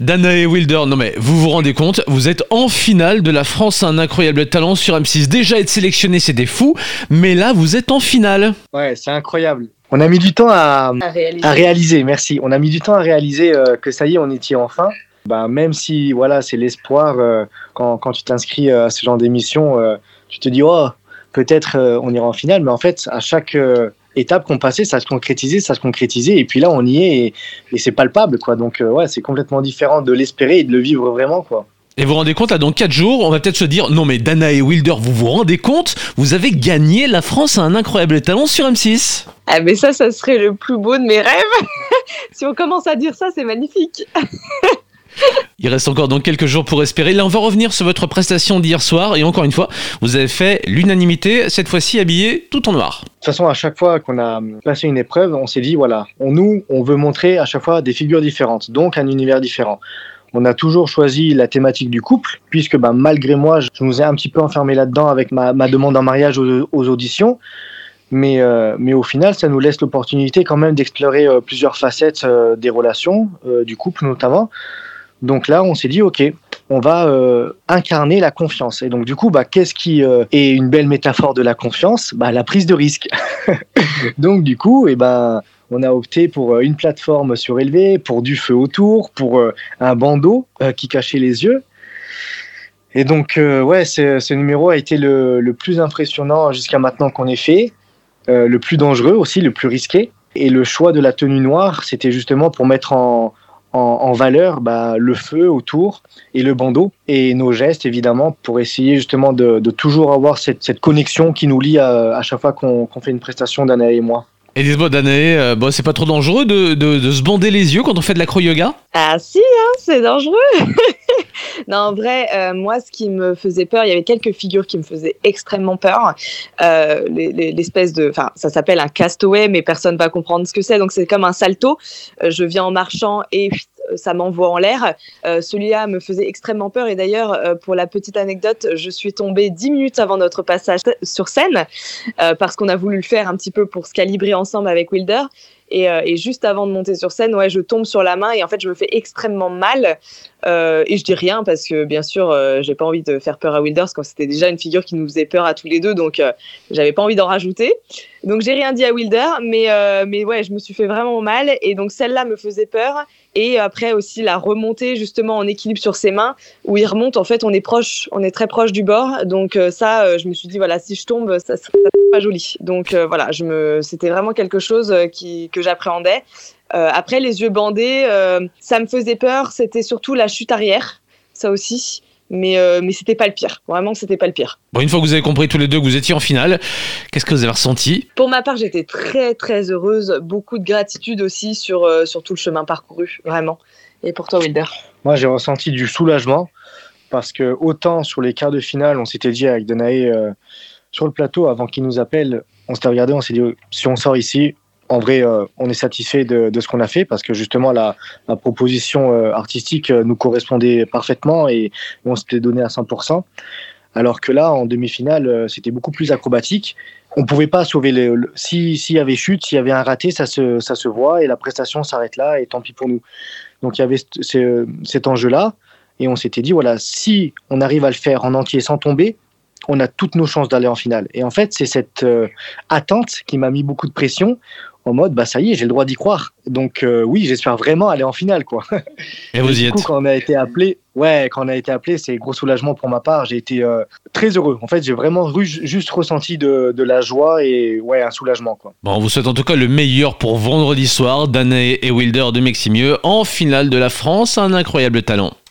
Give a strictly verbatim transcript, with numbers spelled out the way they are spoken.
Danae et Wilder, non mais vous vous rendez compte, vous êtes en finale de la France a un incroyable talent sur M six. Déjà être sélectionné, c'était fou, mais là vous êtes en finale. Ouais, c'est incroyable. On a mis du temps à, à, réaliser. à réaliser, merci. On a mis du temps à réaliser euh, que ça y est, on y tient enfin. Bah, même si voilà, c'est l'espoir, euh, quand, quand tu t'inscris euh, à ce genre d'émission, euh, tu te dis, oh, peut-être euh, on ira en finale, mais en fait, à chaque euh, étape qu'on passait, ça se concrétisait, ça se concrétisait, et puis là, on y est, et, et c'est palpable, quoi. Donc, euh, ouais, c'est complètement différent de l'espérer et de le vivre vraiment, quoi. Et vous vous rendez compte, là, dans quatre jours, on va peut-être se dire, non mais Danae et Wilder, vous vous rendez compte, vous avez gagné la France a un incroyable talent sur M six. Ah mais ça, ça serait le plus beau de mes rêves. Si on commence à dire ça, c'est magnifique. Il reste encore donc quelques jours pour espérer. Là, on va revenir sur votre prestation d'hier soir. Et encore une fois, vous avez fait l'unanimité, cette fois-ci habillé tout en noir. De toute façon, à chaque fois qu'on a passé une épreuve, on s'est dit, voilà, on, nous, on veut montrer à chaque fois des figures différentes, donc un univers différent. On a toujours choisi la thématique du couple, puisque bah, malgré moi, je nous ai un petit peu enfermé là-dedans avec ma, ma demande en mariage aux, aux auditions. Mais, euh, mais au final, ça nous laisse l'opportunité quand même d'explorer euh, plusieurs facettes euh, des relations, euh, du couple notamment. Donc là, on s'est dit, ok, on va euh, incarner la confiance. Et donc du coup, bah, qu'est-ce qui euh, est une belle métaphore de la confiance ? Bah, la prise de risque. Donc du coup, eh ben, on a opté pour une plateforme surélevée, pour du feu autour, pour euh, un bandeau euh, qui cachait les yeux. Et donc, euh, ouais, ce, ce numéro a été le, le plus impressionnant jusqu'à maintenant qu'on ait fait, euh, le plus dangereux aussi, le plus risqué. Et le choix de la tenue noire, c'était justement pour mettre en En, en valeur bah, le feu autour et le bandeau et nos gestes évidemment pour essayer justement de, de toujours avoir cette, cette connexion qui nous lie à, à chaque fois qu'on, qu'on fait une prestation Danae et moi. Et dites-moi Danae, euh, bon, c'est pas trop dangereux de, de, de se bander les yeux quand on fait de l'acro-yoga ? Ah si, hein, c'est dangereux. Non, en vrai, euh, moi, ce qui me faisait peur, il y avait quelques figures qui me faisaient extrêmement peur. Euh, les, les, l'espèce de, enfin, ça s'appelle un castaway, mais personne va comprendre ce que c'est. Donc c'est comme un salto. Euh, je viens en marchant et ça m'envoie en l'air. Euh, celui-là me faisait extrêmement peur. Et d'ailleurs, euh, pour la petite anecdote, je suis tombée dix minutes avant notre passage sur scène euh, parce qu'on a voulu le faire un petit peu pour se calibrer ensemble avec Wilder. Et, euh, et juste avant de monter sur scène, ouais, je tombe sur la main et en fait, je me fais extrêmement mal. Euh, et je dis rien parce que, bien sûr, euh, j'ai pas envie de faire peur à Wilder parce que c'était déjà une figure qui nous faisait peur à tous les deux. Donc, euh, j'avais pas envie d'en rajouter. Donc, j'ai rien dit à Wilder. Mais, euh, mais ouais, je me suis fait vraiment mal. Et donc, celle-là me faisait peur. Et après aussi, la remontée, justement, en équilibre sur ses mains, où il remonte. En fait, on est proche, on est très proche du bord. Donc, euh, ça, euh, je me suis dit, voilà, si je tombe, ça serait pas joli. Donc, euh, voilà, je me... c'était vraiment quelque chose qui... que j'appréhendais. Euh, après, les yeux bandés, euh, ça me faisait peur. C'était surtout la chute arrière, ça aussi. Mais, euh, mais c'était pas le pire. Vraiment, c'était pas le pire. Bon, une fois que vous avez compris tous les deux que vous étiez en finale, qu'est-ce que vous avez ressenti ? Pour ma part, j'étais très, très heureuse. Beaucoup de gratitude aussi sur, euh, sur tout le chemin parcouru, vraiment. Et pour toi, Wilder ? Moi, j'ai ressenti du soulagement parce que autant sur les quarts de finale, on s'était dit avec Danae euh, sur le plateau, avant qu'il nous appelle, on s'était regardé, on s'est dit, si on sort ici, en vrai, euh, on est satisfait de, de ce qu'on a fait parce que justement, la, la proposition euh, artistique euh, nous correspondait parfaitement et on s'était donné à cent pour cent. Alors que là, en demi-finale, euh, c'était beaucoup plus acrobatique. On ne pouvait pas sauver les... Le, si, s'il y avait chute, s'il y avait un raté, ça se, ça se voit et la prestation s'arrête là et tant pis pour nous. Donc, il y avait c- c- cet enjeu-là et on s'était dit, voilà, si on arrive à le faire en entier sans tomber, on a toutes nos chances d'aller en finale. Et en fait, c'est cette euh, attente qui m'a mis beaucoup de pression en mode, bah ça y est, j'ai le droit d'y croire. Donc euh, oui, j'espère vraiment aller en finale, quoi. Et vous y du coup, êtes. quand on a été appelé, ouais, quand on a été appelé, c'est gros soulagement pour ma part. J'ai été euh, très heureux. En fait, j'ai vraiment ru- juste ressenti de, de la joie et ouais, un soulagement, quoi. Bon, on vous souhaite en tout cas le meilleur pour vendredi soir. Danae et Wilder de Meximieux en finale de la France, un incroyable talent.